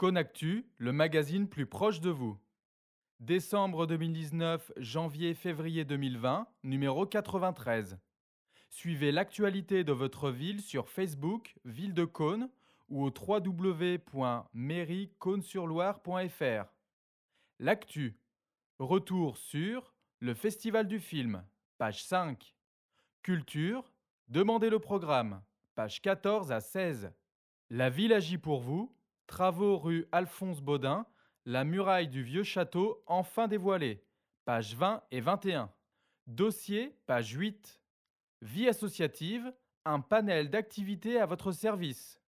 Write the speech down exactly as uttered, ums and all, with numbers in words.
Conactu, le magazine plus proche de vous. Décembre deux mille dix-neuf, janvier-février deux mille vingt, numéro quatre-vingt-treize. Suivez l'actualité de votre ville sur Facebook, Ville de Caunes, ou au w w w point mairie caunes sur loire point f r. L'actu. Retour sur le Festival du film, page cinq. Culture. Demandez le programme, page quatorze à seize. La ville agit pour vous. Travaux rue Alphonse Baudin. La muraille du vieux château enfin dévoilée, pages vingt et vingt et un. Dossier, page huit. Vie associative, un panel d'activités à votre service.